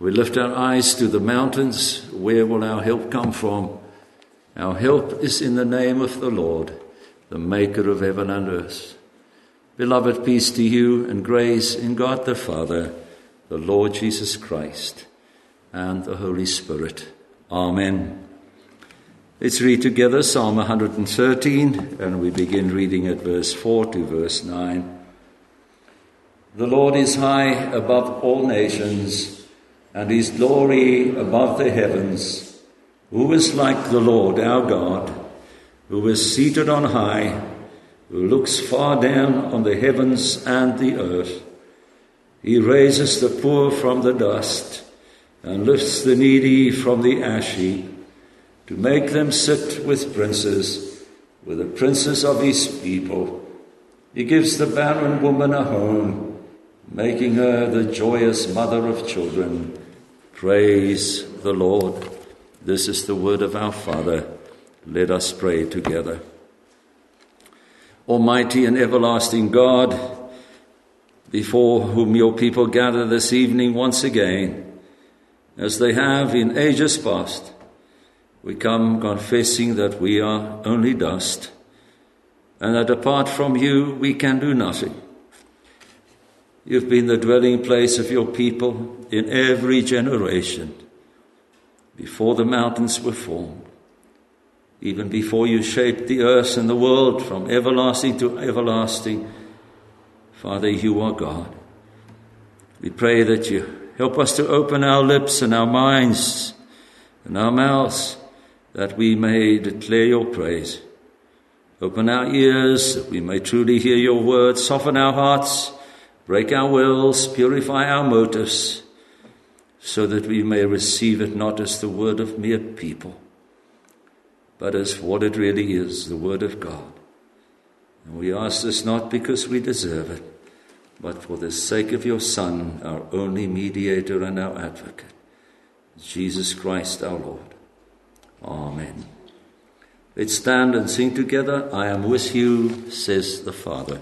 We lift our eyes to the mountains. Where will our help come from? Our help is in the name of the Lord, the maker of heaven and earth. Beloved, peace to you and grace in God the Father, the Lord Jesus Christ, and the Holy Spirit. Amen. Let's read together Psalm 113, and we begin reading at verse 4 to verse 9. The Lord is high above all nations, and his glory above the heavens. Who is like the Lord our God, who is seated on high, who looks far down on the heavens and the earth? He raises the poor from the dust and lifts the needy from the ash heap, to make them sit with princes, with the princes of his people. He gives the barren woman a home, making her the joyous mother of children. Praise the Lord. This is the word of our Father. Let us pray together. Almighty and everlasting God, before whom your people gather this evening once again, as they have in ages past, we come confessing that we are only dust, and that apart from you we can do nothing. You've been the dwelling place of your people in every generation, before the mountains were formed, even before you shaped the earth and the world from everlasting to everlasting. Father, you are God. We pray that you help us to open our lips and our minds and our mouths, that we may declare your praise. Open our ears, that we may truly hear your word. Soften our hearts, break our wills, purify our motives, so that we may receive it not as the word of mere people, but as what it really is, the word of God. And we ask this not because we deserve it, but for the sake of your Son, our only mediator and our advocate, Jesus Christ our Lord. Amen. Let's stand and sing together. I am with you, says the Father.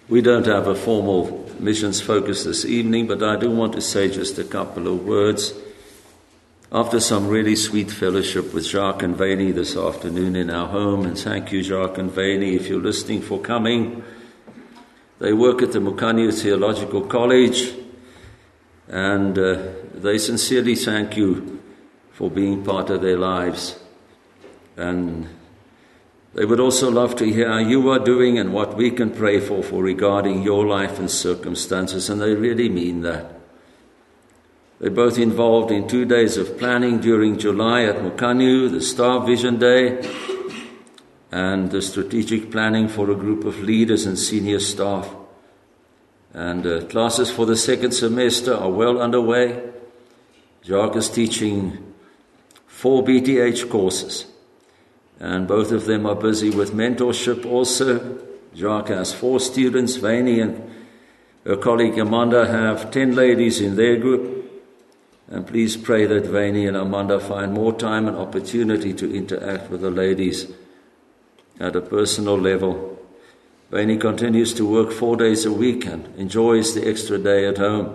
We don't have a formal missions focus this evening, but I do want to say just a couple of words. After some really sweet fellowship with Jacques and Vani this afternoon in our home, and thank you, Jacques and Vani, if you're listening, for coming. They work at the Mukanya Theological College, and they sincerely thank you for being part of their lives. And they would also love to hear how you are doing and what we can pray for regarding your life and circumstances, and they really mean that. They're both involved in 2 days of planning during July at Mukanya, the Star Vision Day, and the strategic planning for a group of leaders and senior staff. And classes for the second semester are well underway. Jacques is teaching 4 BTH courses, and both of them are busy with mentorship also. Jacques has 4 students. Vani and her colleague Amanda have 10 ladies in their group. And please pray that Vani and Amanda find more time and opportunity to interact with the ladies at a personal level. Vani continues to work 4 days a week and enjoys the extra day at home.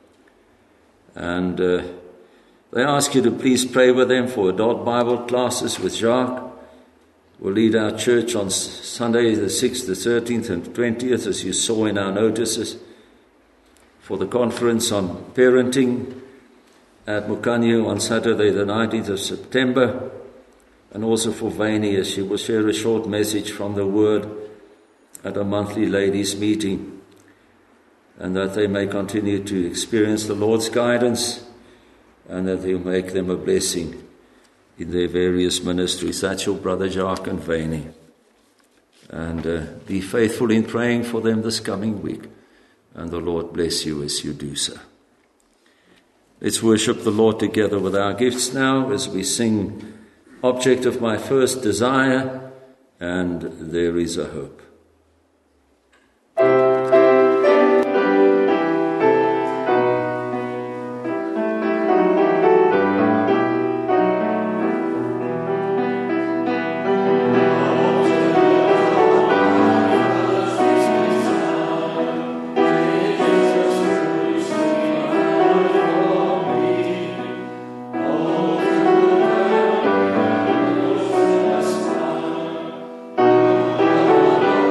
And they ask you to please pray with them for adult Bible classes with Jacques. We'll lead our church on Sunday the 6th, the 13th and 20th, as you saw in our notices, for the conference on parenting at Mukanya on Saturday the 19th of September, and also for Vani as she will share a short message from the Word at a monthly ladies' meeting, and that they may continue to experience the Lord's guidance and that He'll make them a blessing in their various ministries. That's your brother Jacques and Vani. And be faithful in praying for them this coming week, and the Lord bless you as you do so. Let's worship the Lord together with our gifts now as we sing Object of My First Desire and There Is a Hope. Oh,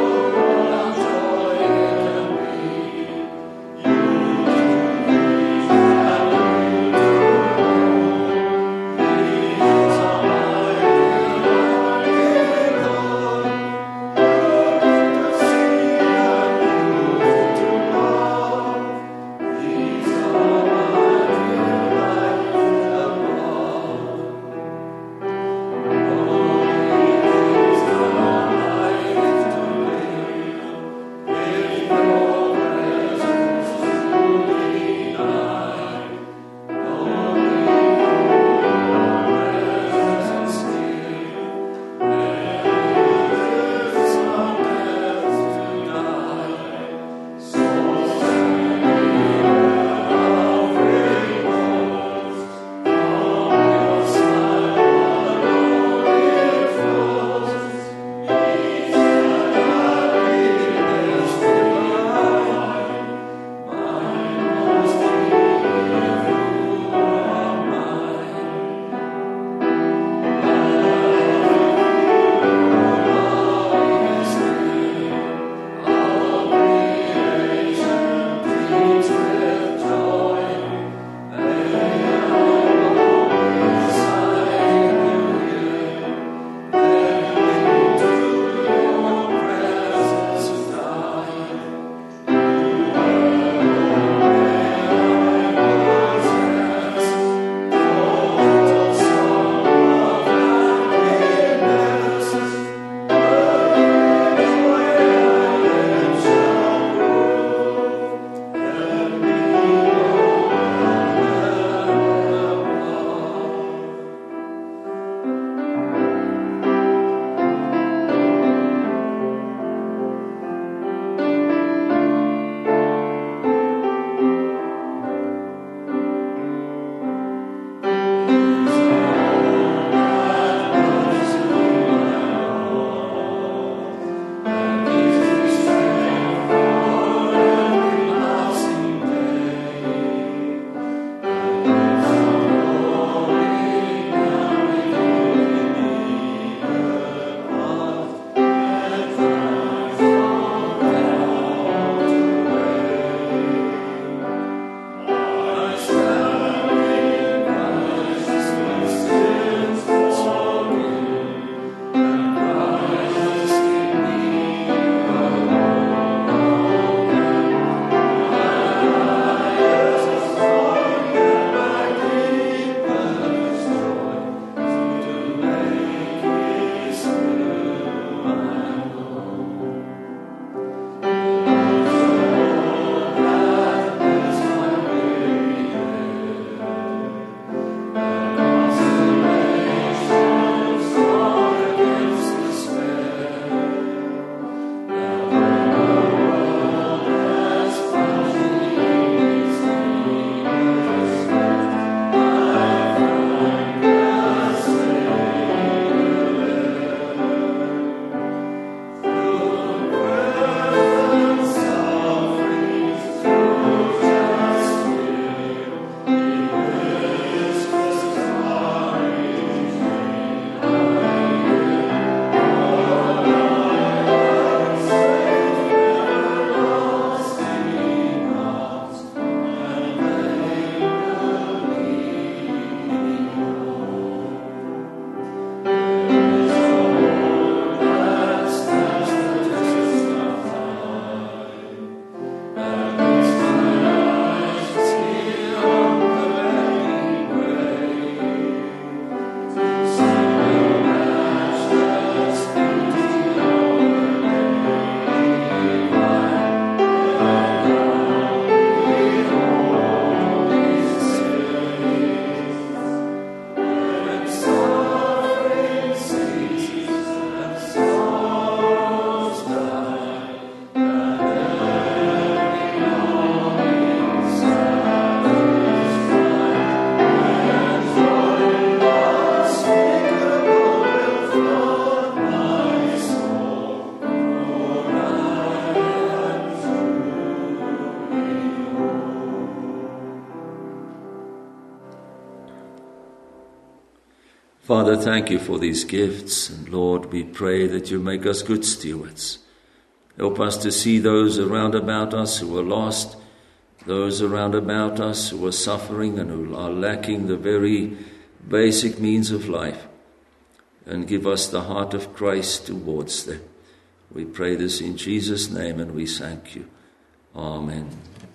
Father, thank you for these gifts. And Lord, we pray that you make us good stewards. Help us to see those around about us who are lost, those around about us who are suffering and who are lacking the very basic means of life, and give us the heart of Christ towards them. We pray this in Jesus' name, and we thank you. Amen.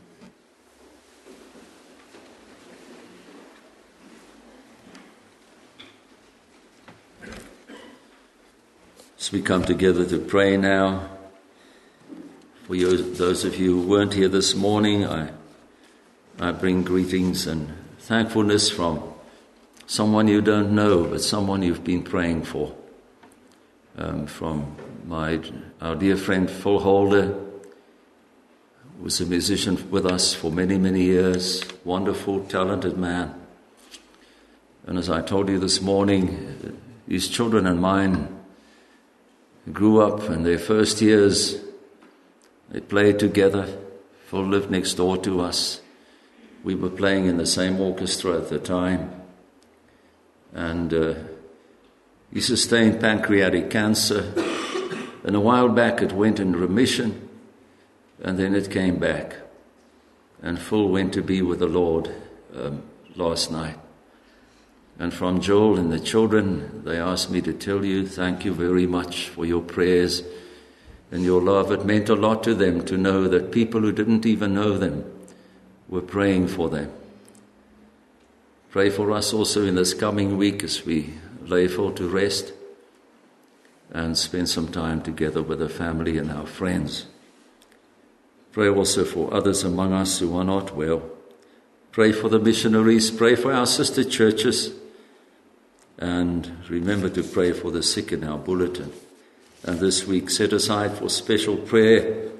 As we come together to pray now, for you, those of you who weren't here this morning, I bring greetings and thankfulness from someone you don't know, but someone you've been praying for. From our dear friend Phil Holder, who was a musician with us for many, many years, wonderful, talented man. And as I told you this morning, his children and mine grew up in their first years. They played together. Phil lived next door to us. We were playing in the same orchestra at the time. And he sustained pancreatic cancer. And a while back it went in remission. And then it came back. And Phil went to be with the Lord last night. And from Joel and the children, they asked me to tell you, thank you very much for your prayers and your love. It meant a lot to them to know that people who didn't even know them were praying for them. Pray for us also in this coming week as we lay Phil to rest and spend some time together with the family and our friends. Pray also for others among us who are not well. Pray for the missionaries. Pray for our sister churches. And remember to pray for the sick in our bulletin. And this week set aside for special prayer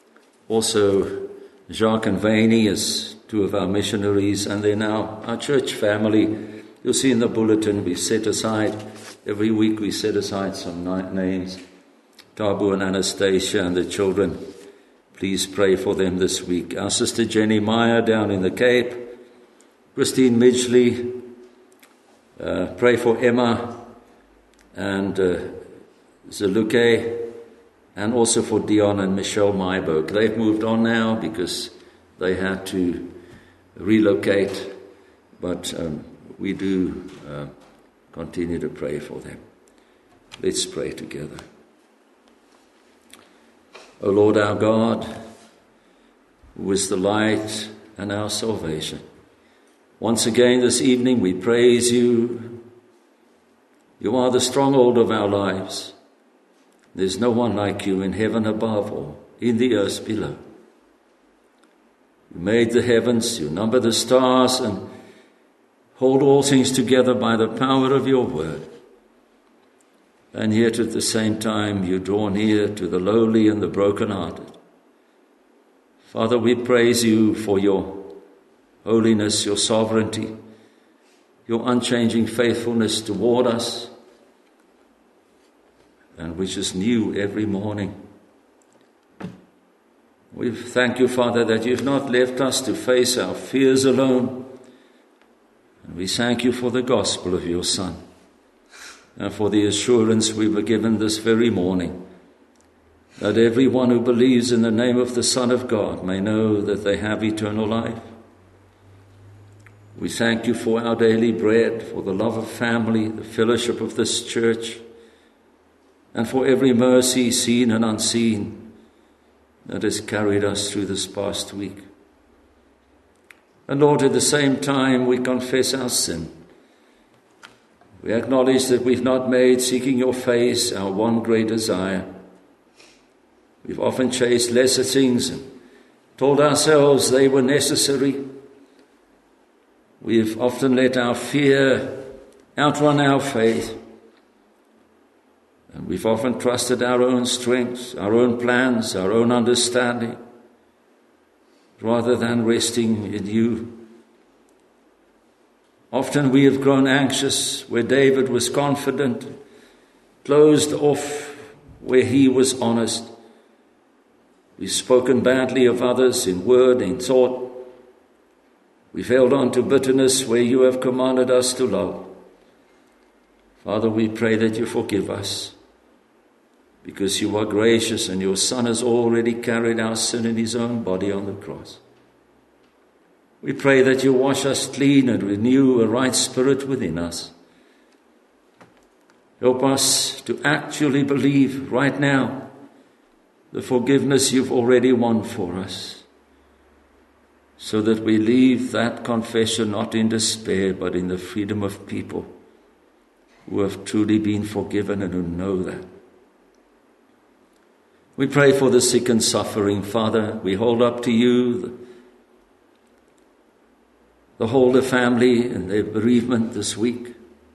also Jacques and Vaini as two of our missionaries, and then our church family. You'll see in the bulletin we set aside, every week we set aside some names. Tabu and Anastasia and the children. Please pray for them this week. Our sister Jenny Meyer down in the Cape. Christine Midgley. Pray for Emma and Zaluke, and also for Dion and Michelle Myberg. They've moved on now because they had to relocate, but we do continue to pray for them. Let's pray together. O Lord our God, who is the light and our salvation, once again this evening we praise you. You are the stronghold of our lives. There's no one like you in heaven above or in the earth below. You made the heavens, you number the stars, and hold all things together by the power of your word. And yet at the same time you draw near to the lowly and the brokenhearted. Father, we praise you for your holiness, your sovereignty, your unchanging faithfulness toward us, and which is new every morning. We thank you, Father, that you've not left us to face our fears alone. And we thank you for the gospel of your Son, and for the assurance we were given this very morning, that everyone who believes in the name of the Son of God may know that they have eternal life. We thank you for our daily bread, for the love of family, the fellowship of this church, and for every mercy seen and unseen that has carried us through this past week. And Lord, at the same time, we confess our sin. We acknowledge that we've not made seeking your face our one great desire. We've often chased lesser things and told ourselves they were necessary. We've often let our fear outrun our faith. And we've often trusted our own strength, our own plans, our own understanding, rather than resting in you. Often we have grown anxious where David was confident, closed off where he was honest. We've spoken badly of others in word and thought. We've held on to bitterness where you have commanded us to love. Father, we pray that you forgive us, because you are gracious and your Son has already carried our sin in his own body on the cross. We pray that you wash us clean and renew a right spirit within us. Help us to actually believe right now the forgiveness you've already won for us, so that we leave that confession not in despair, but in the freedom of people who have truly been forgiven and who know that. We pray for the sick and suffering. Father, we hold up to you the Holder family and their bereavement this week,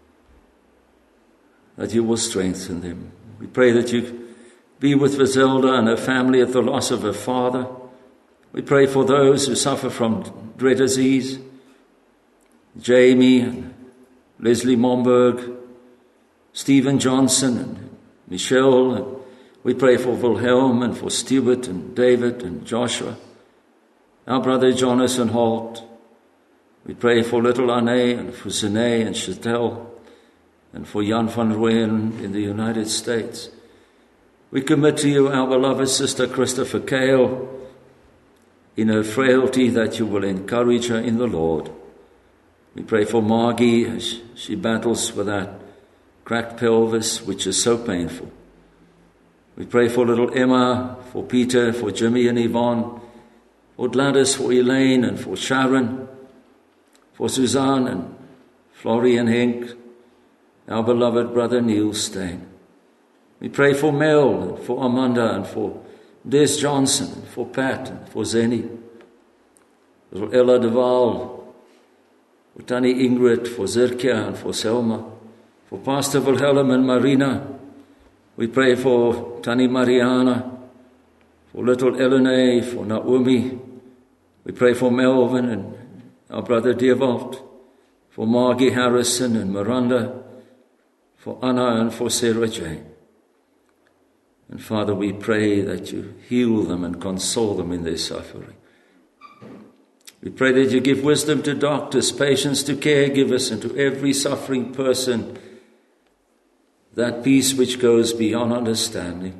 that you will strengthen them. We pray that you be with Vizelda and her family at the loss of her father. We pray for those who suffer from dread disease, Jamie and Leslie Momberg, Stephen Johnson and Michelle. And we pray for Wilhelm and for Stuart and David and Joshua, our brother Jonathan Holt. We pray for little Anne and for Zene and Chantel and for Jan van Rooyen in the United States. We commit to you our beloved sister Christopher Kale, in her frailty, that you will encourage her in the Lord. We pray for Margie as she battles with that cracked pelvis, which is so painful. We pray for little Emma, for Peter, for Jimmy and Yvonne, for Gladys, for Elaine and for Sharon, for Suzanne and Florie and Henk, our beloved brother Neil Stein. We pray for Mel and for Amanda and for Des Johnson and for Pat and for Zenny, little Ella de Waal, for Tanny Ingrid, for Zirkia and for Selma, for Pastor Wilhelm and Marina. We pray for Tanny Mariana, for little Elene, for Naomi. We pray for Melvin and our brother Dewald, for Margie Harrison and Miranda, for Anna and for Sarah Jane. And Father, we pray that you heal them and console them in their suffering. We pray that you give wisdom to doctors, patience to caregivers, and to every suffering person, that peace which goes beyond understanding.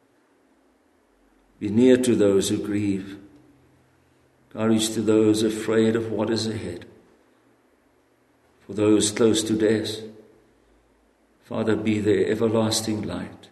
Be near to those who grieve, courage to those afraid of what is ahead. For those close to death, Father, be their everlasting light.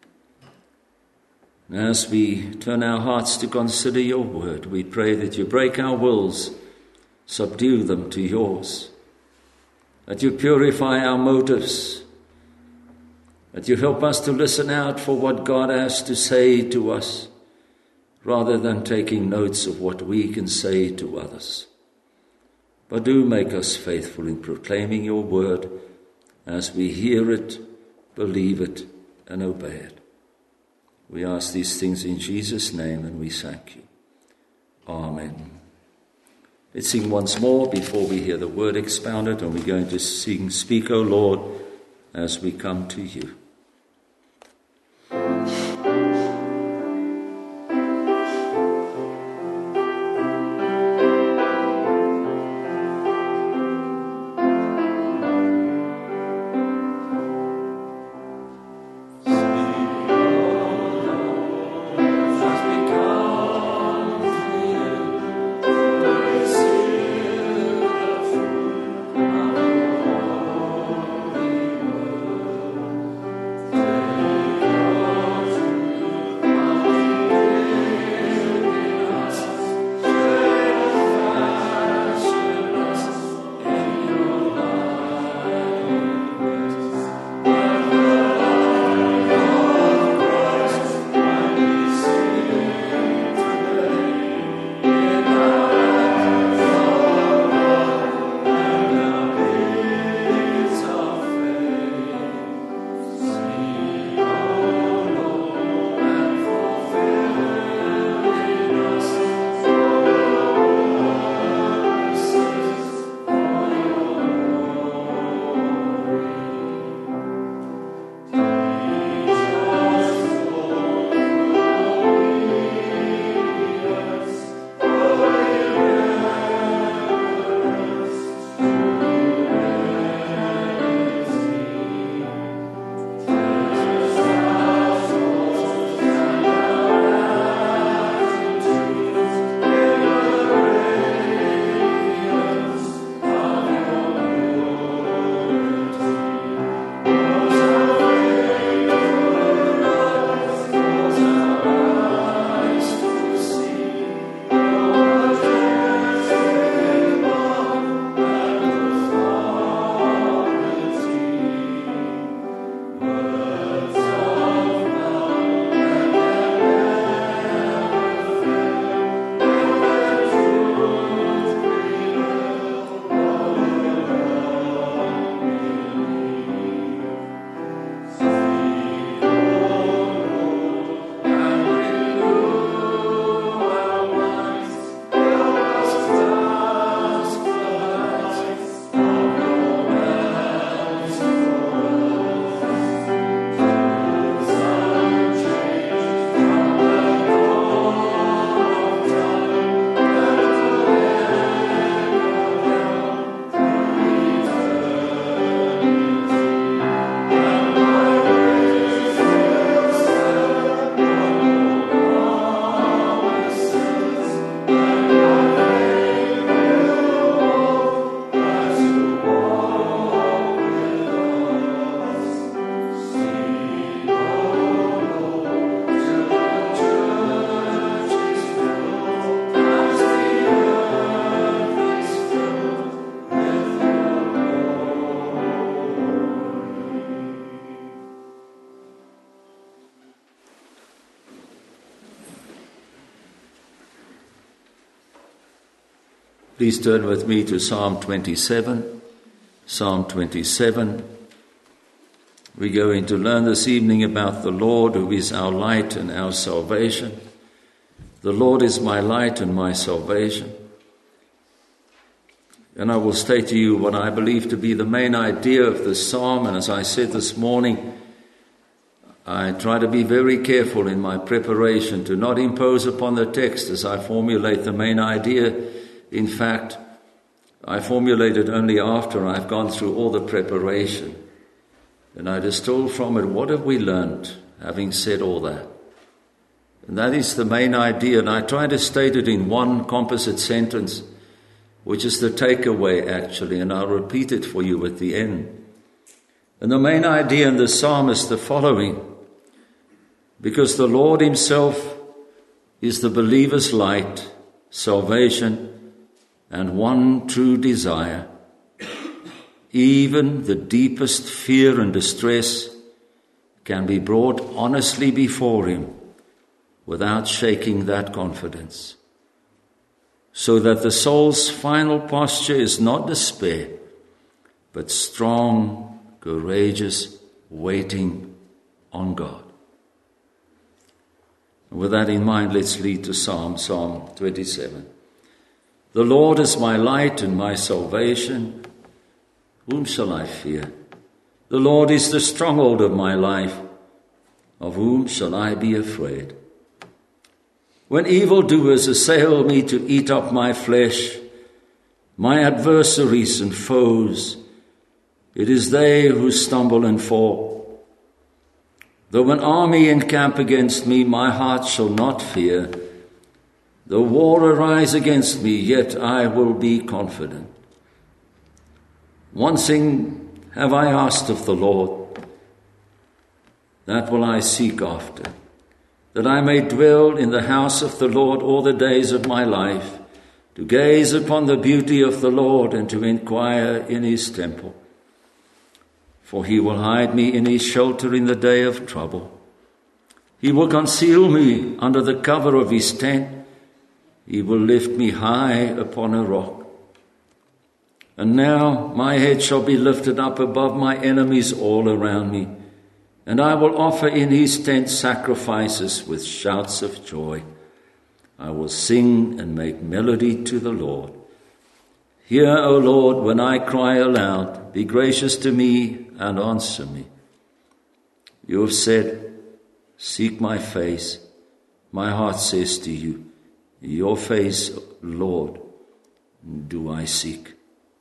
And as we turn our hearts to consider your word, we pray that you break our wills, subdue them to yours, that you purify our motives, that you help us to listen out for what God has to say to us, rather than taking notes of what we can say to others. But do make us faithful in proclaiming your word as we hear it, believe it, and obey it. We ask these things in Jesus' name, and we thank you. Amen. Let's sing once more before we hear the word expounded, and we're going to sing, Speak, O Lord, as we come to you. Please turn with me to Psalm 27. Psalm 27. We're going to learn this evening about the Lord, who is our light and our salvation. The Lord is my light and my salvation. And I will state to you what I believe to be the main idea of this psalm. And as I said this morning, I try to be very careful in my preparation to not impose upon the text as I formulate the main idea. In fact, I formulate it only after I've gone through all the preparation. And I distill from it, what have we learned, having said all that? And that is the main idea. And I try to state it in one composite sentence, which is the takeaway, actually. And I'll repeat it for you at the end. And the main idea in the psalm is the following. Because the Lord himself is the believer's light, salvation, and one true desire, even the deepest fear and distress can be brought honestly before him without shaking that confidence, so that the soul's final posture is not despair, but strong, courageous waiting on God. And with that in mind, let's lead to Psalm 27. The Lord is my light and my salvation. Whom shall I fear? The Lord is the stronghold of my life. Of whom shall I be afraid? When evildoers assail me to eat up my flesh, my adversaries and foes, it is they who stumble and fall. Though an army encamp against me, my heart shall not fear. Though war arise against me, yet I will be confident. One thing have I asked of the Lord, that will I seek after, that I may dwell in the house of the Lord all the days of my life, to gaze upon the beauty of the Lord and to inquire in his temple. For he will hide me in his shelter in the day of trouble. He will conceal me under the cover of his tent. He will lift me high upon a rock. And now my head shall be lifted up above my enemies all around me, and I will offer in his tent sacrifices with shouts of joy. I will sing and make melody to the Lord. Hear, O Lord, when I cry aloud. Be gracious to me and answer me. You have said, seek my face. My heart says to you, your face, Lord, do I seek.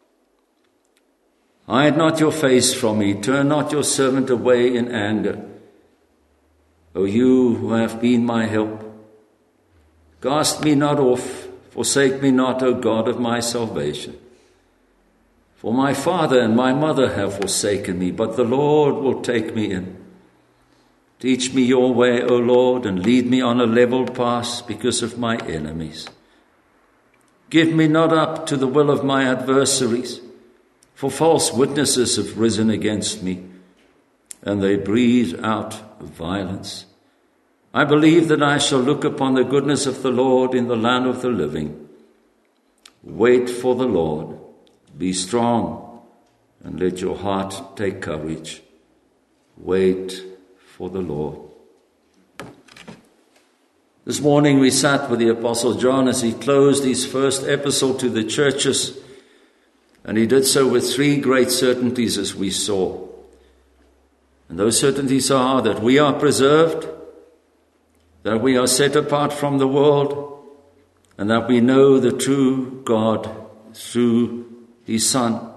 Hide not your face from me. Turn not your servant away in anger. O you who have been my help, cast me not off. Forsake me not, O God of my salvation. For my father and my mother have forsaken me, but the Lord will take me in. Teach me your way, O Lord, and lead me on a level path because of my enemies. Give me not up to the will of my adversaries, for false witnesses have risen against me, and they breathe out violence. I believe that I shall look upon the goodness of the Lord in the land of the living. Wait for the Lord. Be strong, and let your heart take courage. Wait for the Lord. This morning we sat with the Apostle John as he closed his first epistle to the churches, and he did so with three great certainties, as we saw. And those certainties are that we are preserved, that we are set apart from the world, and that we know the true God through his Son.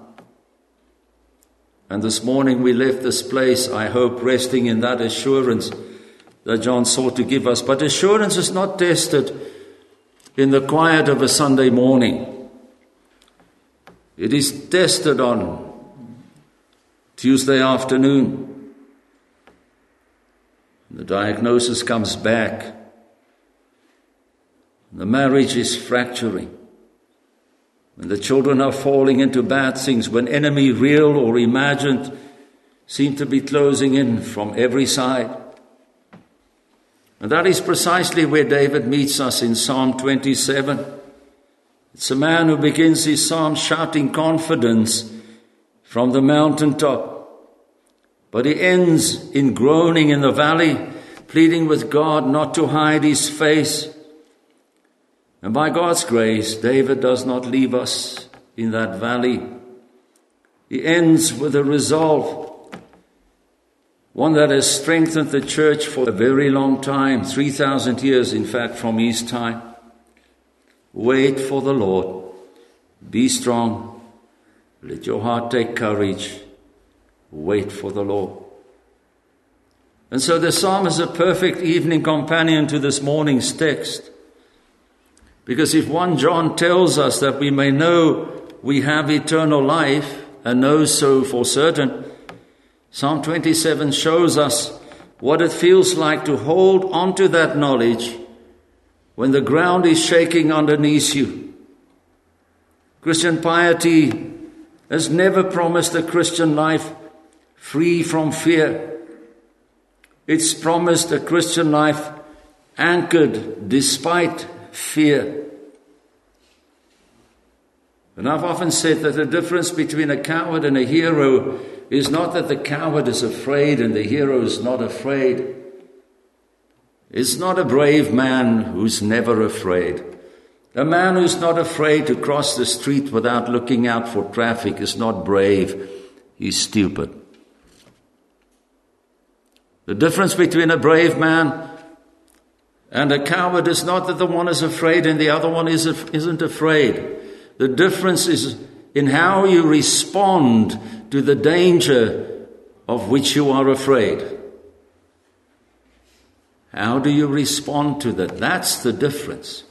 And this morning we left this place, I hope, resting in that assurance that John sought to give us. But assurance is not tested in the quiet of a Sunday morning. It is tested on Tuesday afternoon. The diagnosis comes back. The marriage is fracturing. When the children are falling into bad things, when enemy, real or imagined, seem to be closing in from every side. And that is precisely where David meets us in Psalm 27. It's a man who begins his psalm shouting confidence from the mountaintop, but he ends in groaning in the valley, pleading with God not to hide his face. And by God's grace, David does not leave us in that valley. He ends with a resolve, one that has strengthened the church for a very long time, 3,000 years, in fact, from his time. Wait for the Lord. Be strong. Let your heart take courage. Wait for the Lord. And so the psalm is a perfect evening companion to this morning's text. Because if 1 John tells us that we may know we have eternal life, and know so for certain, Psalm 27 shows us what it feels like to hold on to that knowledge when the ground is shaking underneath you. Christian piety has never promised a Christian life free from fear. It's promised a Christian life anchored despite fear. And I've often said that the difference between a coward and a hero is not that the coward is afraid and the hero is not afraid. It's not a brave man who's never afraid. A man who's not afraid to cross the street without looking out for traffic is not brave. He's stupid. The difference between a brave man and a coward is not that the one is afraid and the other one isn't afraid. The difference is in how you respond to the danger of which you are afraid. How do you respond to that? That's the difference.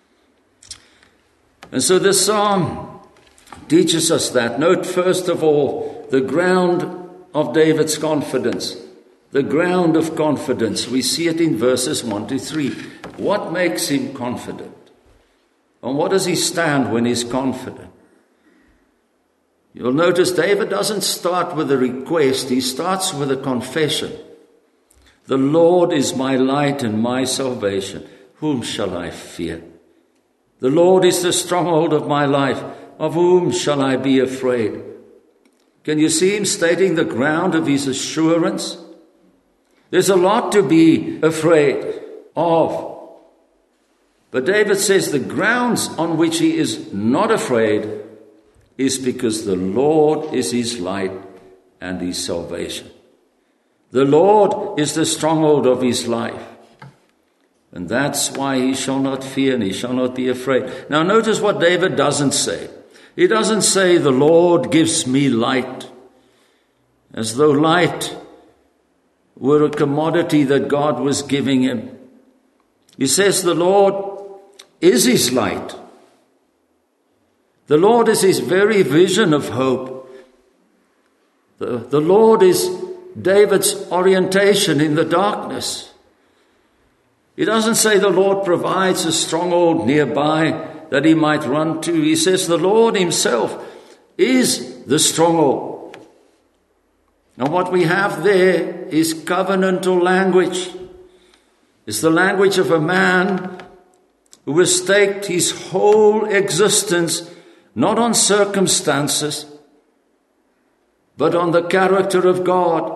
And so this psalm teaches us that. Note first of all the ground of David's confidence. The ground of confidence. We see it in verses 1 to 3. What makes him confident? On what does he stand when he's confident? You'll notice David doesn't start with a request. He starts with a confession. The Lord is my light and my salvation. Whom shall I fear? The Lord is the stronghold of my life. Of whom shall I be afraid? Can you see him stating the ground of his assurance? There's a lot to be afraid of. But David says the grounds on which he is not afraid is because the Lord is his light and his salvation. The Lord is the stronghold of his life. And that's why he shall not fear and he shall not be afraid. Now notice what David doesn't say. He doesn't say the Lord gives me light, as though light were a commodity that God was giving him. He says the Lord is his light. The Lord is his very vision of hope. The Lord is David's orientation in the darkness. He doesn't say the Lord provides a stronghold nearby that he might run to. He says the Lord himself is the stronghold. And what we have there is covenantal language. It's the language of a man who has staked his whole existence not on circumstances, but on the character of God.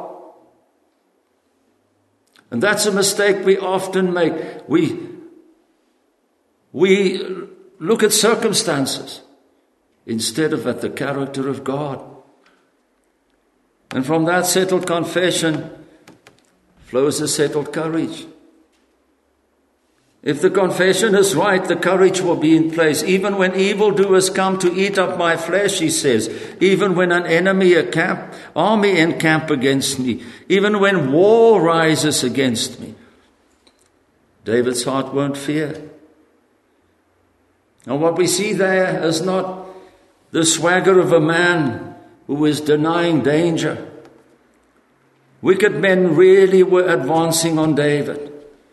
And that's a mistake we often make. We look at circumstances instead of at the character of God. And from that settled confession flows a settled courage. If the confession is right, the courage will be in place. Even when evildoers come to eat up my flesh, he says, even when an army encamp against me, even when war rises against me, David's heart won't fear. And what we see there is not the swagger of a man who is denying danger. Wicked men really were advancing on David.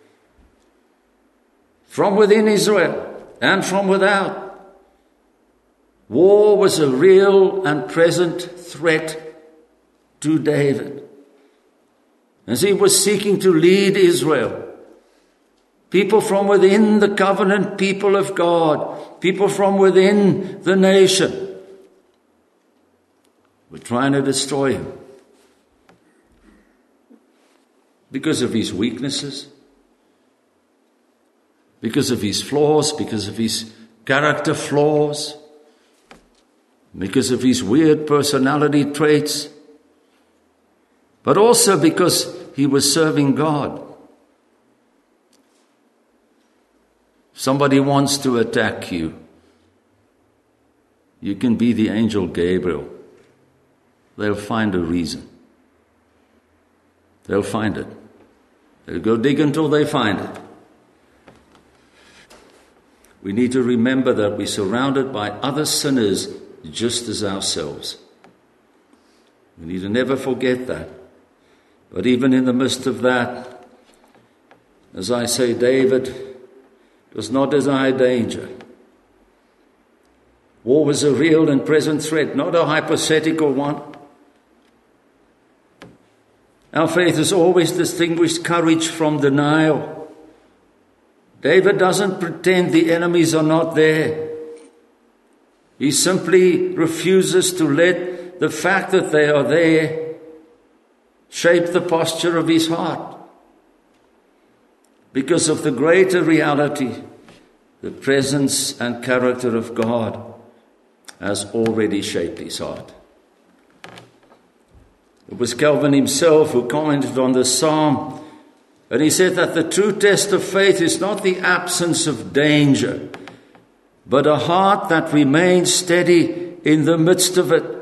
From within Israel and from without. War was a real and present threat to David, as he was seeking to lead Israel people from within the covenant people of God, people from within the nation, were trying to destroy him because of his weaknesses, because of his flaws, because of his character flaws, because of his weird personality traits, but also because he was serving God. Somebody wants to attack you. You can be the angel Gabriel. They'll find a reason. They'll find it. They'll go dig until they find it. We need to remember that we're surrounded by other sinners just as ourselves. We need to never forget that. But even in the midst of that, as I say, David does not desire danger. War was a real and present threat, not a hypothetical one. Our faith has always distinguished courage from denial. David doesn't pretend the enemies are not there. He simply refuses to let the fact that they are there shape the posture of his heart. Because of the greater reality, the presence and character of God has already shaped his heart. It was Calvin himself who commented on this psalm, and he said that the true test of faith is not the absence of danger, but a heart that remains steady in the midst of it.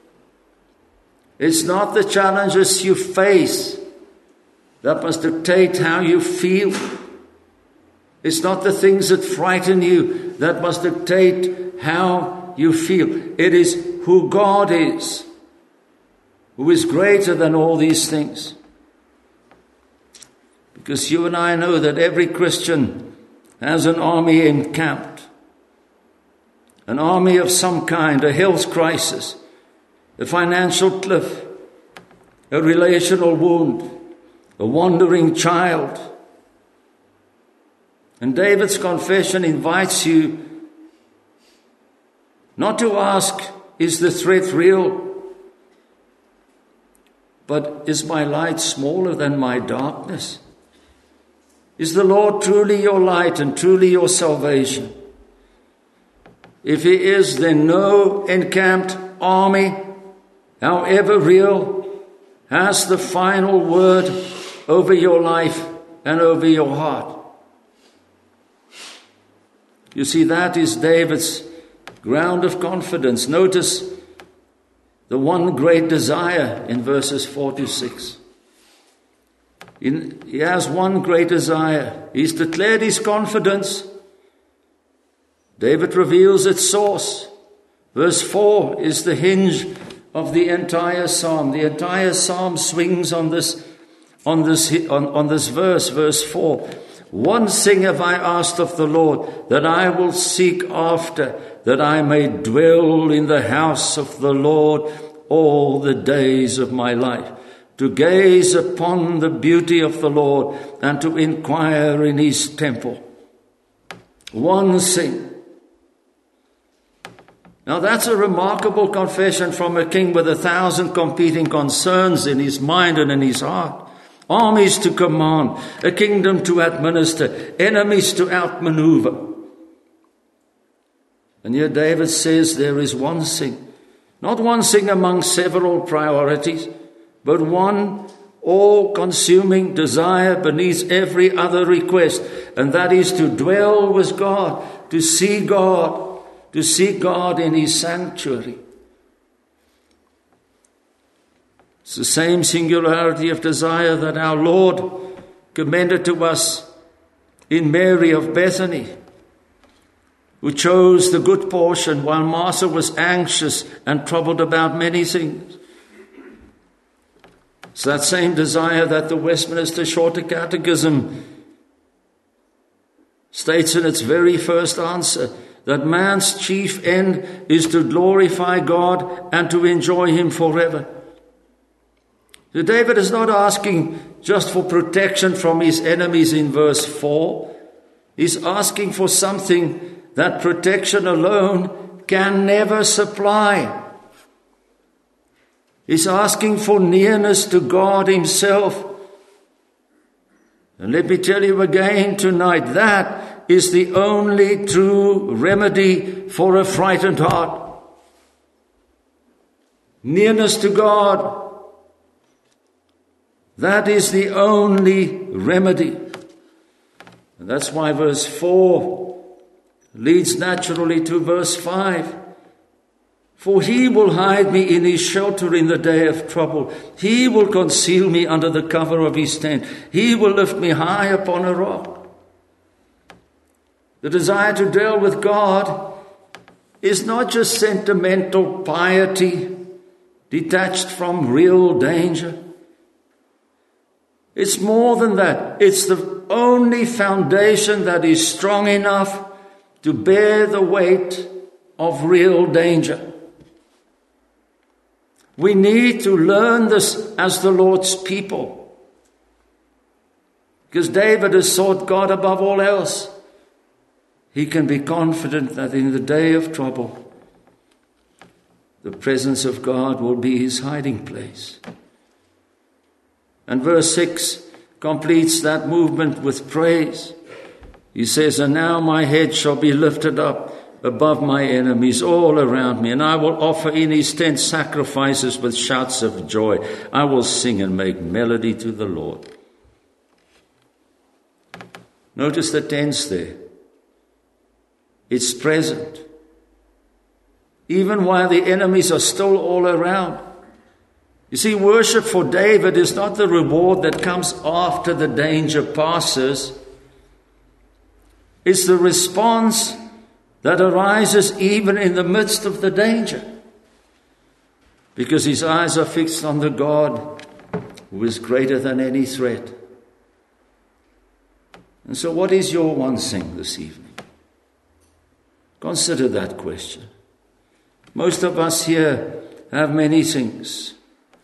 It's not the challenges you face that must dictate how you feel. It's not the things that frighten you that must dictate how you feel. It is who God is, who is greater than all these things. Because you and I know that every Christian has an army encamped. An army of some kind, a health crisis, a financial cliff, a relational wound, a wandering child. And David's confession invites you not to ask, is the threat real? But is my light smaller than my darkness? Is the Lord truly your light and truly your salvation? If he is, then no encamped army, however real, has the final word over your life and over your heart. You see, that is David's ground of confidence. Notice the one great desire in verses 4 to 6. He has one great desire. He's declared his confidence. David reveals its source. Verse 4 is the hinge of the entire psalm. The entire psalm swings on this verse, verse 4. One thing have I asked of the Lord, that I will seek after, that I may dwell in the house of the Lord all the days of my life, to gaze upon the beauty of the Lord and to inquire in his temple. One thing. Now that's a remarkable confession from a king with 1,000 competing concerns in his mind and in his heart. Armies to command, a kingdom to administer, enemies to outmaneuver. And here David says there is one thing. Not one thing among several priorities, but one all-consuming desire beneath every other request. And that is to dwell with God, to see God in his sanctuary. It's the same singularity of desire that our Lord commended to us in Mary of Bethany, who chose the good portion while Martha was anxious and troubled about many things. It's that same desire that the Westminster Shorter Catechism states in its very first answer, that man's chief end is to glorify God and to enjoy him forever. So David is not asking just for protection from his enemies in verse 4. He's asking for something that protection alone can never supply. He's asking for nearness to God himself. And let me tell you again tonight, that is the only true remedy for a frightened heart. Nearness to God. That is the only remedy. And that's why verse 4 leads naturally to verse 5. For he will hide me in his shelter in the day of trouble. He will conceal me under the cover of his tent. He will lift me high upon a rock. The desire to dwell with God is not just sentimental piety detached from real danger. It's more than that. It's the only foundation that is strong enough to bear the weight of real danger. We need to learn this as the Lord's people. Because David has sought God above all else. He can be confident that in the day of trouble, the presence of God will be his hiding place. And verse 6 completes that movement with praise. He says, and now my head shall be lifted up above my enemies all around me, and I will offer in his tent sacrifices with shouts of joy. I will sing and make melody to the Lord. Notice the tense there. It's present. Even while the enemies are still all around. You see, worship for David is not the reward that comes after the danger passes. It's the response that arises even in the midst of the danger. Because his eyes are fixed on the God who is greater than any threat. And so what is your one thing this evening? Consider that question. Most of us here have many things.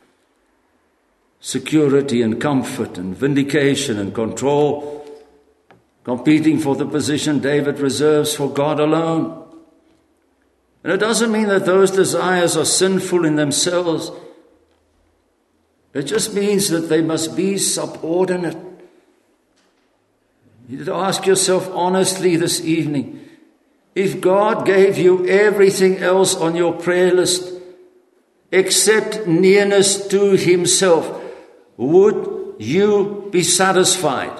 Security and comfort and vindication and control, competing for the position David reserves for God alone. And it doesn't mean that those desires are sinful in themselves. It just means that they must be subordinate. You need to ask yourself honestly this evening, if God gave you everything else on your prayer list except nearness to himself, would you be satisfied?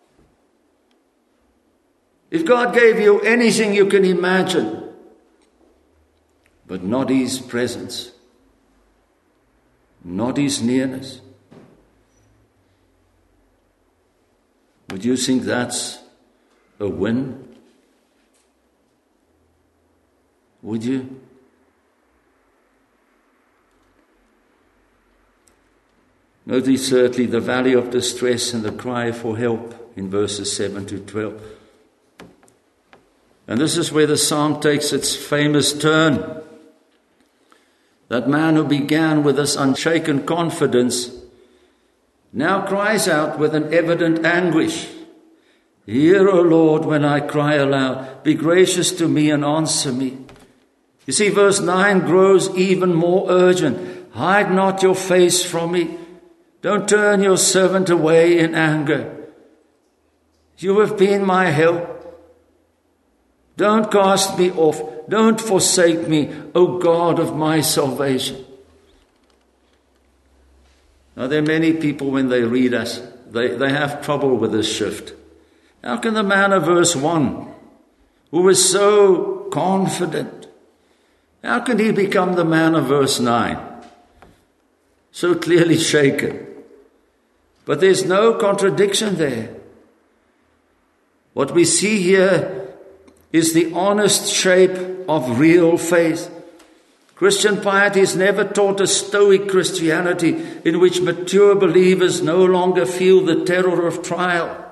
If God gave you anything you can imagine, but not his presence, not his nearness, would you think that's a win? Would you? Notice thirdly the valley of distress and the cry for help in verses 7 to 12. And this is where the psalm takes its famous turn. That man who began with this unshaken confidence now cries out with an evident anguish. Hear, O Lord, when I cry aloud. Be gracious to me and answer me. You see, verse 9 grows even more urgent. Hide not your face from me. Don't turn your servant away in anger. You have been my help. Don't cast me off. Don't forsake me, O God of my salvation. Now, there are many people when they read us, they have trouble with this shift. How can the man of verse 1, who is so confident, how can he become the man of verse 9? So clearly shaken. But there's no contradiction there. What we see here is the honest shape of real faith. Christian piety is never taught a stoic Christianity in which mature believers no longer feel the terror of trial.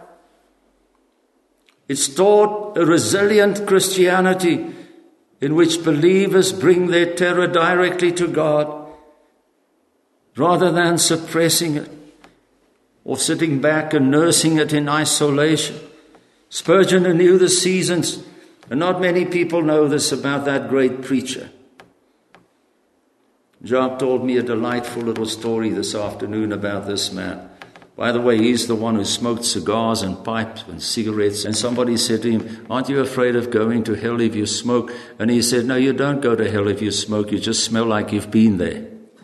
It's taught a resilient Christianity in which believers bring their terror directly to God rather than suppressing it or sitting back and nursing it in isolation. Spurgeon who knew the seasons, and not many people know this about that great preacher. Job told me a delightful little story this afternoon about this man. By the way, he's the one who smoked cigars and pipes and cigarettes. And somebody said to him, "Aren't you afraid of going to hell if you smoke?" And he said, "No, you don't go to hell if you smoke. You just smell like you've been there."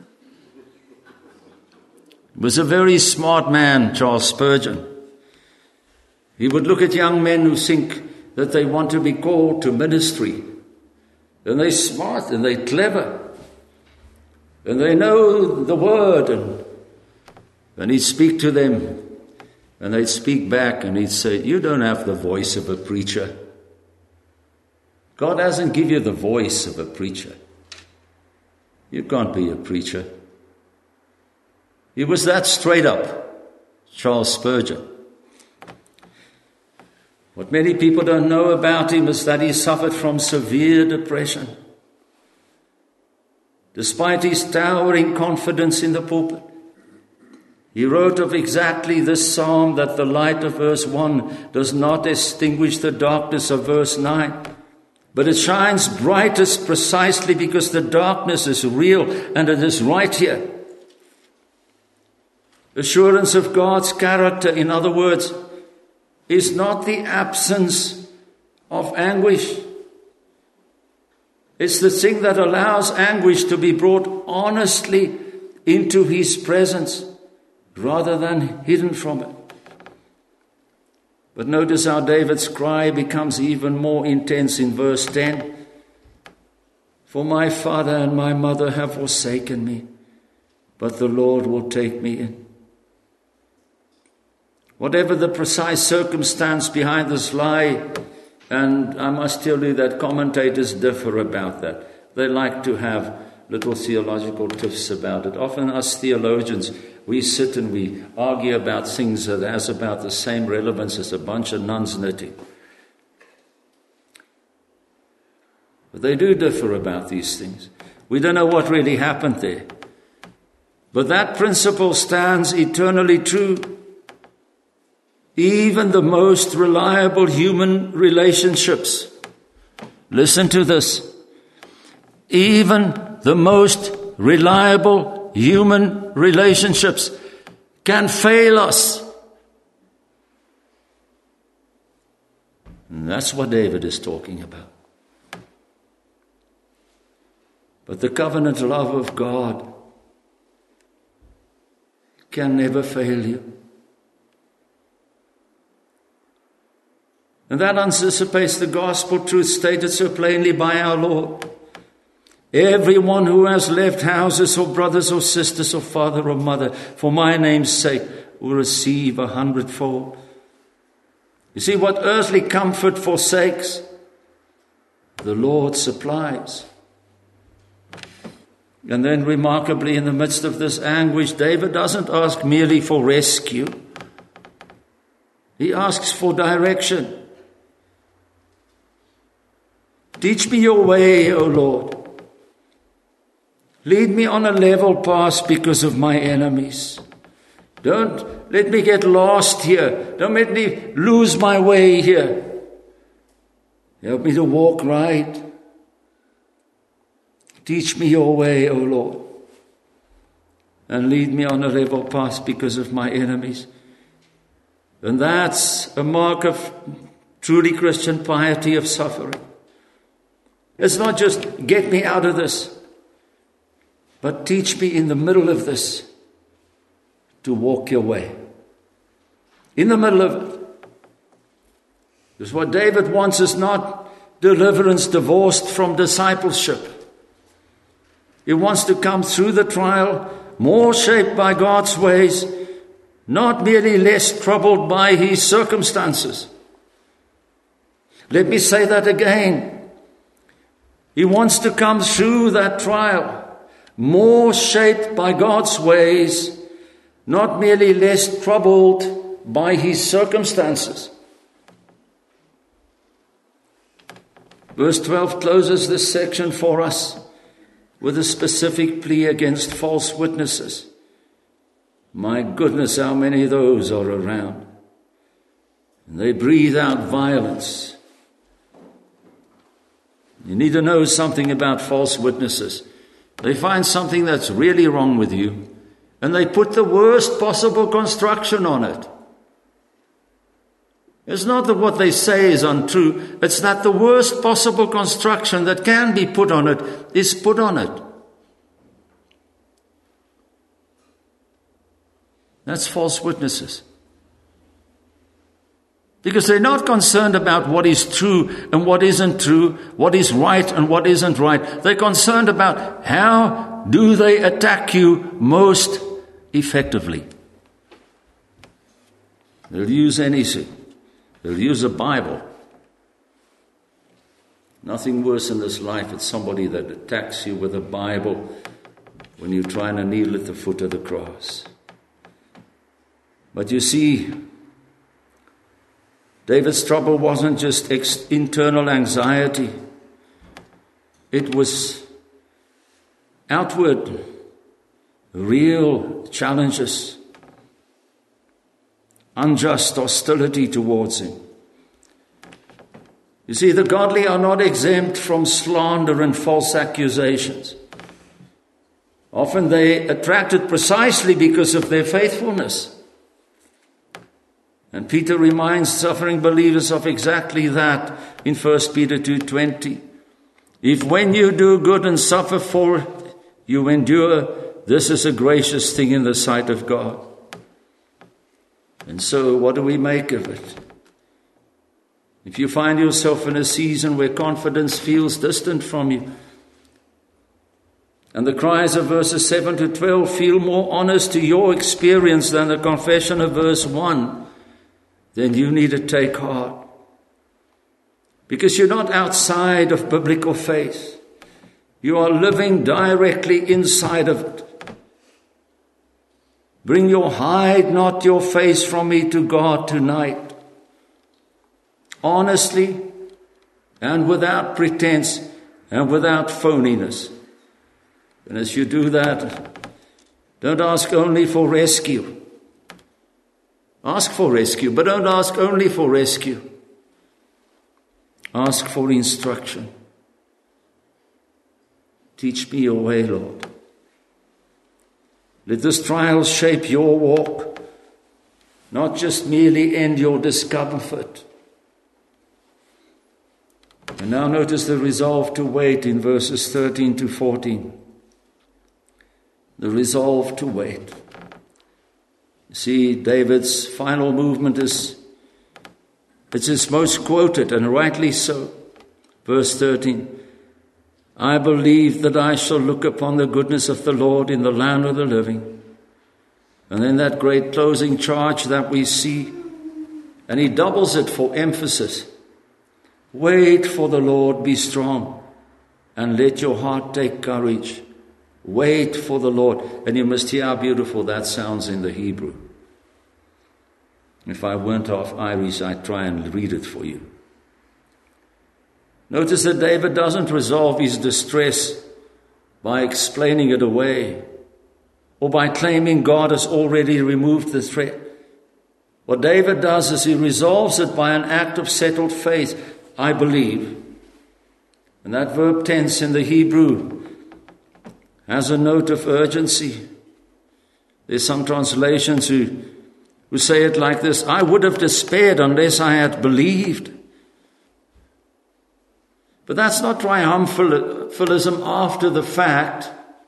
He was a very smart man, Charles Spurgeon. He would look at young men who think that they want to be called to ministry. And they're smart and they're clever. And they know the word. And he'd speak to them. And they'd speak back and he'd say, "You don't have the voice of a preacher. God hasn't given you the voice of a preacher. You can't be a preacher." He was that straight up, Charles Spurgeon. What many people don't know about him is that he suffered from severe depression. Despite his towering confidence in the pulpit, he wrote of exactly this psalm, that the light of verse 1 does not extinguish the darkness of verse 9, but it shines brightest precisely because the darkness is real and it is right here. Assurance of God's character, in other words, is not the absence of anguish. It's the thing that allows anguish to be brought honestly into his presence rather than hidden from it. But notice how David's cry becomes even more intense in verse 10. "For my father and my mother have forsaken me, but the Lord will take me in." Whatever the precise circumstance behind this lie, and I must tell you that commentators differ about that. They like to have little theological tiffs about it. Often us theologians, we sit and we argue about things that has about the same relevance as a bunch of nuns knitting. But they do differ about these things. We don't know what really happened there. But that principle stands eternally true. Even the most reliable human relationships, listen to this, even the most reliable human relationships can fail us. And that's what David is talking about. But the covenant love of God can never fail you. And that anticipates the gospel truth stated so plainly by our Lord. Everyone who has left houses or brothers or sisters or father or mother for my name's sake will receive 100-fold. You see, what earthly comfort forsakes, the Lord supplies. And then remarkably, in the midst of this anguish, David doesn't ask merely for rescue. He asks for direction. "Teach me your way, O Lord. Lead me on a level path because of my enemies. Don't let me get lost here. Don't let me lose my way here. Help me to walk right. Teach me your way, O Lord. And lead me on a level path because of my enemies." And that's a mark of truly Christian piety, of suffering. It's not just get me out of this, but teach me in the middle of this to walk your way. In the middle of it. Because what David wants is not deliverance divorced from discipleship. He wants to come through the trial more shaped by God's ways, not merely less troubled by his circumstances. Let me say that again. He wants to come through that trial more shaped by God's ways, not merely less troubled by his circumstances. Verse 12 closes this section for us with a specific plea against false witnesses. My goodness, how many of those are around. And they breathe out violence. You need to know something about false witnesses. They find something that's really wrong with you, and they put the worst possible construction on it. It's not that what they say is untrue. It's that the worst possible construction that can be put on it is put on it. That's false witnesses. Because they're not concerned about what is true and what isn't true, what is right and what isn't right. They're concerned about how do they attack you most effectively. They'll use anything. They'll use a Bible. Nothing worse in this life than somebody that attacks you with a Bible when you're trying to kneel at the foot of the cross. But you see, David's trouble wasn't just internal anxiety. It was outward, real challenges. Unjust hostility towards him. You see, the godly are not exempt from slander and false accusations. Often they attracted precisely because of their faithfulness. And Peter reminds suffering believers of exactly that in 1 Peter 2:20. If when you do good and suffer for it, you endure, this is a gracious thing in the sight of God. And so, what do we make of it? If you find yourself in a season where confidence feels distant from you, and the cries of verses 7 to 12 feel more honest to your experience than the confession of verse 1, then you need to take heart. Because you're not outside of biblical faith. You are living directly inside of it. Bring your hide not your face from me to God tonight. Honestly and without pretense and without phoniness. And as you do that, don't ask only for rescue. Ask for rescue, but don't ask only for rescue. Ask for instruction. Teach me your way, Lord. Let this trial shape your walk, not just merely end your discomfort. And now notice the resolve to wait in verses 13 to 14. The resolve to wait. You see, David's final movement it's his most quoted, and rightly so. Verse 13. I believe that I shall look upon the goodness of the Lord in the land of the living. And then that great closing charge that we see, and he doubles it for emphasis. Wait for the Lord, be strong, and let your heart take courage. Wait for the Lord. And you must hear how beautiful that sounds in the Hebrew. If I weren't half Irish, I'd try and read it for you. Notice that David doesn't resolve his distress by explaining it away or by claiming God has already removed the threat. What David does is he resolves it by an act of settled faith. I believe. And that verb tense in the Hebrew has a note of urgency. There's some translations who say it like this: I would have despaired unless I had believed. But that's not triumphalism after the fact.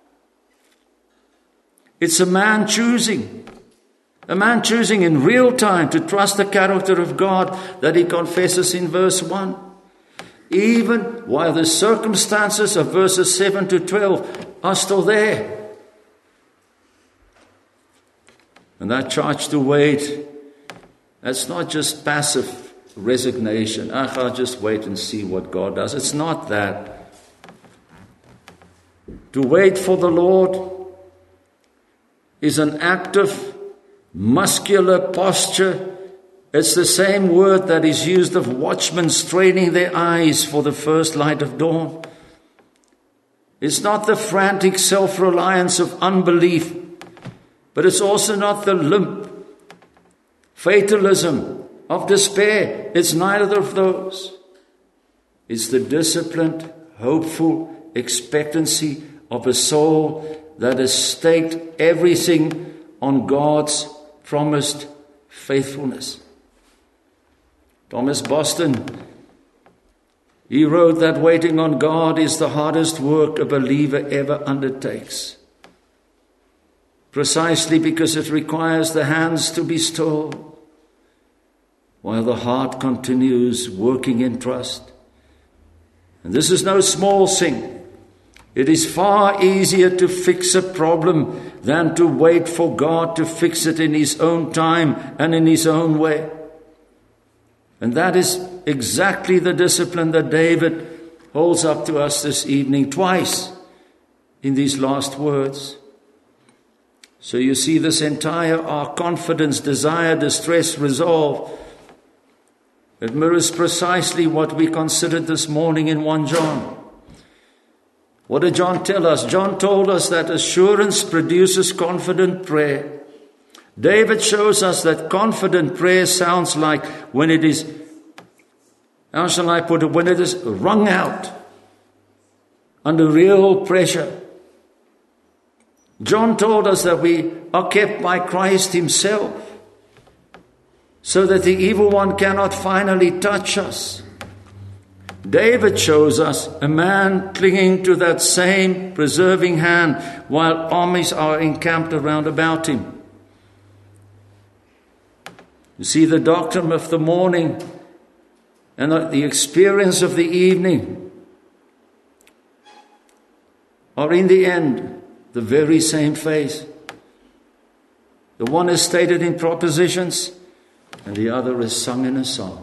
It's a man choosing in real time to trust the character of God that he confesses in verse 1. Even while the circumstances of verses 7 to 12 are still there. And that charge to wait, that's not just passive resignation. I'll just wait and see what God does. It's not that. To wait for the Lord is an active, muscular posture. It's the same word that is used of watchmen straining their eyes for the first light of dawn. It's not the frantic self-reliance of unbelief, but it's also not the limp fatalism of despair. It's neither of those. It's the disciplined, hopeful expectancy of a soul that has staked everything on God's promised faithfulness. Thomas Boston, he wrote that waiting on God is the hardest work a believer ever undertakes, precisely because it requires the hands to be still, while the heart continues working in trust. And this is no small thing. It is far easier to fix a problem than to wait for God to fix it in His own time and in His own way. And that is exactly the discipline that David holds up to us this evening twice in these last words. So you see, this entire our confidence, desire, distress, resolve, it mirrors precisely what we considered this morning in 1 John. What did John tell us? John told us that assurance produces confident prayer. David shows us that confident prayer sounds like when it is, how shall I put it, when it is wrung out under real pressure. John told us that we are kept by Christ Himself, so that the evil one cannot finally touch us. David shows us a man clinging to that same preserving hand while armies are encamped around about him. You see, the doctrine of the morning and the experience of the evening are in the end the very same faith. The one is stated in propositions and the other is sung in a song.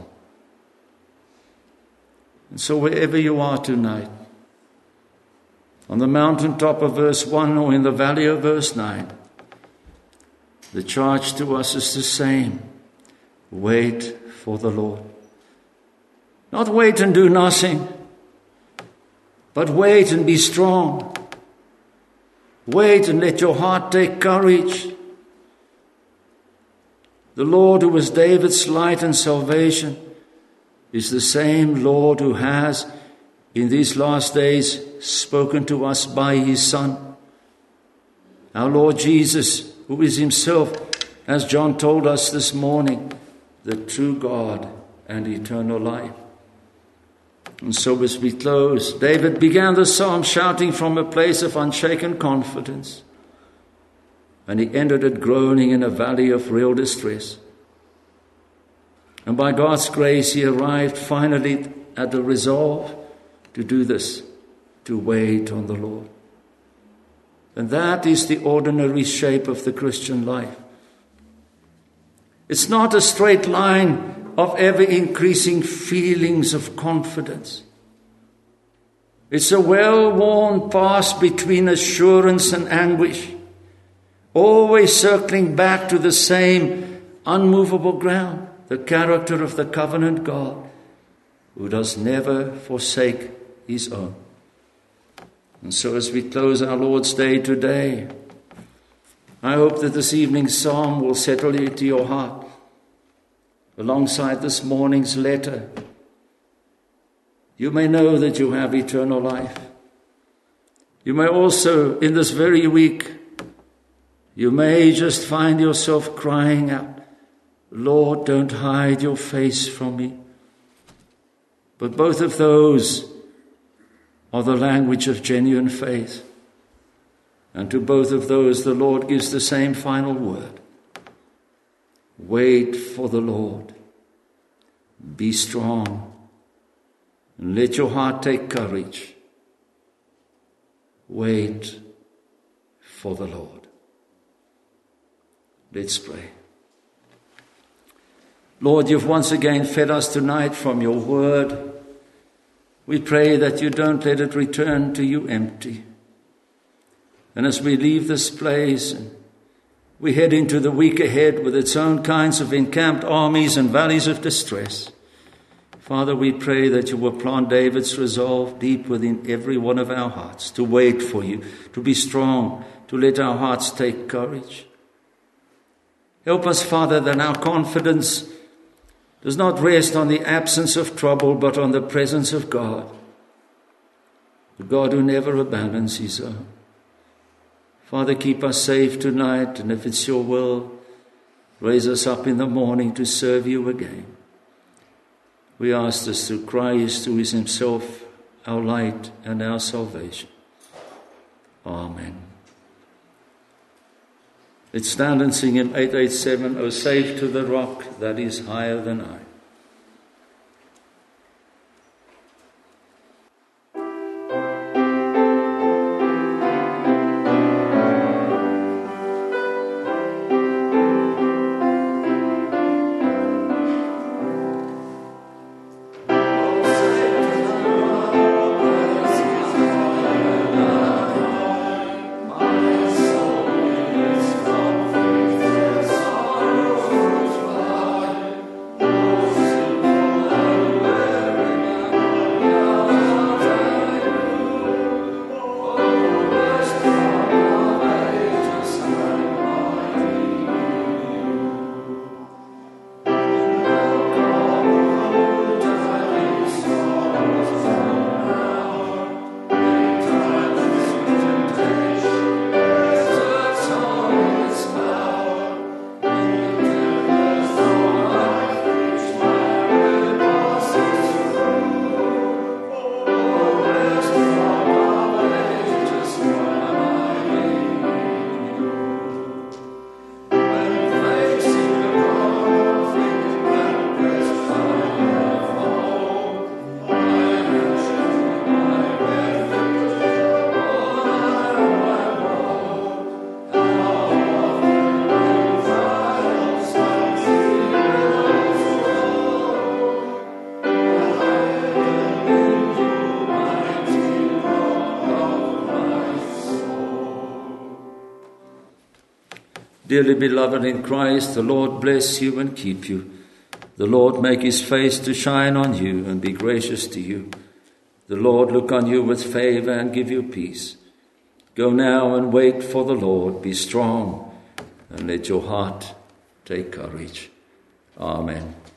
And so wherever you are tonight, on the mountaintop of verse 1 or in the valley of verse 9, the charge to us is the same. Wait for the Lord. Not wait and do nothing, but wait and be strong. Wait and let your heart take courage. The Lord who was David's light and salvation is the same Lord who has, in these last days, spoken to us by His Son. Our Lord Jesus, who is Himself, as John told us this morning, the true God and eternal life. And so as we close, David began the psalm shouting from a place of unshaken confidence, and he ended it groaning in a valley of real distress. And by God's grace, he arrived finally at the resolve to do this, to wait on the Lord. And that is the ordinary shape of the Christian life. It's not a straight line of ever-increasing feelings of confidence. It's a well-worn path between assurance and anguish, always circling back to the same unmovable ground, the character of the covenant God, who does never forsake His own. And so as we close our Lord's Day today, I hope that this evening's psalm will settle into your heart, alongside this morning's letter. You may know that you have eternal life. You may also, in this very week, you may just find yourself crying out, Lord, don't hide your face from me. But both of those are the language of genuine faith. And to both of those, the Lord gives the same final word. Wait for the Lord. Be strong. And let your heart take courage. Wait for the Lord. Let's pray. Lord, you've once again fed us tonight from your word. We pray that you don't let it return to you empty. And as we leave this place and we head into the week ahead with its own kinds of encamped armies and valleys of distress, Father, we pray that you will plant David's resolve deep within every one of our hearts to wait for you, to be strong, to let our hearts take courage. Help us, Father, that our confidence does not rest on the absence of trouble, but on the presence of God, the God who never abandons his own. Father, keep us safe tonight, and if it's your will, raise us up in the morning to serve you again. We ask this through Christ, who is himself our light and our salvation. Amen. Let's stand and sing hymn 887, O safe to the rock that is higher than I. Dearly beloved in Christ, the Lord bless you and keep you. The Lord make his face to shine on you and be gracious to you. The Lord look on you with favor and give you peace. Go now and wait for the Lord. Be strong and let your heart take courage. Amen.